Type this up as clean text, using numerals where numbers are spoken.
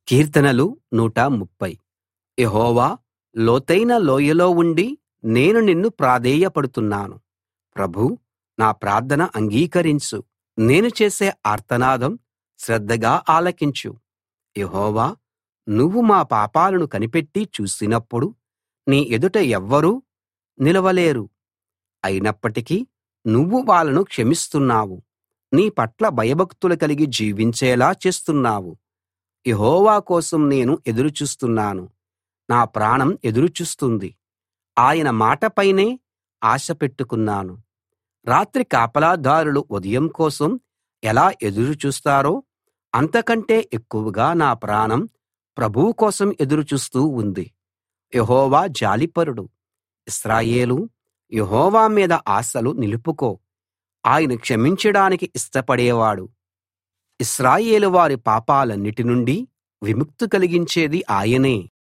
కీర్తనలు 130. యెహోవా, లోతైన లోయలో ఉండి నేను నిన్ను ప్రాధేయపడుతున్నాను. ప్రభూ, నా ప్రార్థన అంగీకరించు. నేను చేసే ఆర్తనాదం శ్రద్ధగా ఆలకించు. యెహోవా, నువ్వు మా పాపాలను కనిపెట్టి చూసినప్పుడు నీ ఎదుట ఎవ్వరూ నిలవలేరు. అయినప్పటికీ నువ్వు వాళ్ళను క్షమిస్తున్నావు. నీ పట్ల భయభక్తులు కలిగి జీవించేలా చేస్తున్నావు. యెహోవా కోసం నేను ఎదురు చూస్తున్నాను. నా ప్రాణం ఎదురు చూస్తుంది. ఆయన మాటపైనే ఆశ పెట్టుకున్నాను. రాత్రి కాపలాదారులు ఉదయం కోసం ఎలా ఎదురు చూస్తారో అంతకంటే ఎక్కువగా నా ప్రాణం ప్రభువు కోసం ఎదురు చూస్తూ ఉంది. యెహోవా జాలిపరుడు. ఇశ్రాయేలూ, యెహోవా మీద ఆశలు నిలుపుకో. ఆయన క్షమించడానికి ఇష్టపడేవాడు. ఇశ్రాయేలు వారి పాపాలన్నిటి నుండి విముక్తి కలిగించేది ఆయనే.